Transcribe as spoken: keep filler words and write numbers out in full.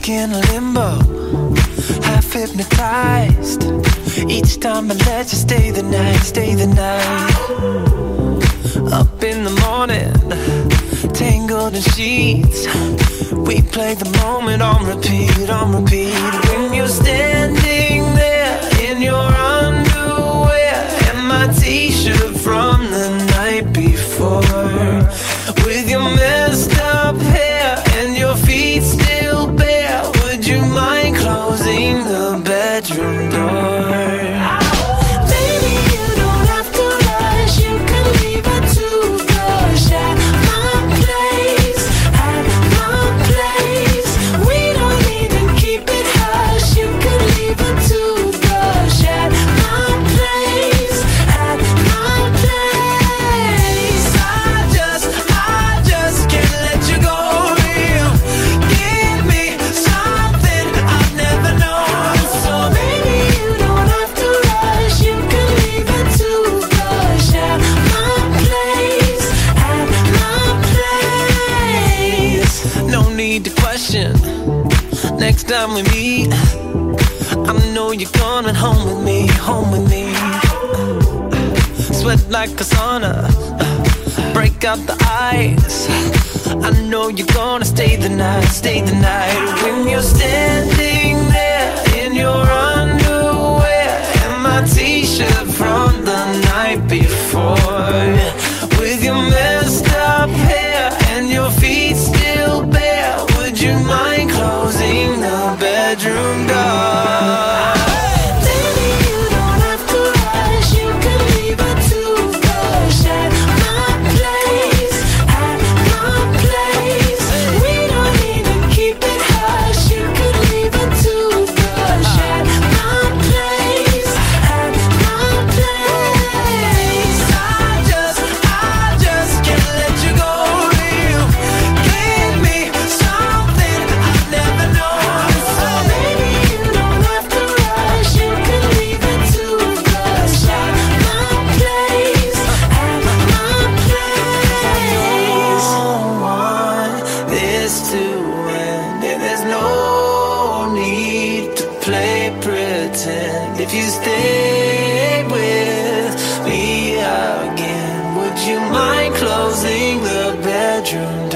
stuck in limbo, half hypnotized. Each time I let you stay the night, stay the night. Up in the morning, tangled in sheets. We play the moment on repeat, on repeat. When you're standing there in your underwear and my t-shirt from the night before, with your messed up hair and your feet still bare, would you mind closing the bedroom door? Next time we meet, I know you're coming home with me, home with me. Sweat like a sauna, break out the ice. I know you're gonna stay the night, stay the night. When you're standing there in your underwear and my t-shirt from the night before, with your messed up hair and your feet still bare, would you mind closing the bedroom door? If you stay with me again, would you mind closing the bedroom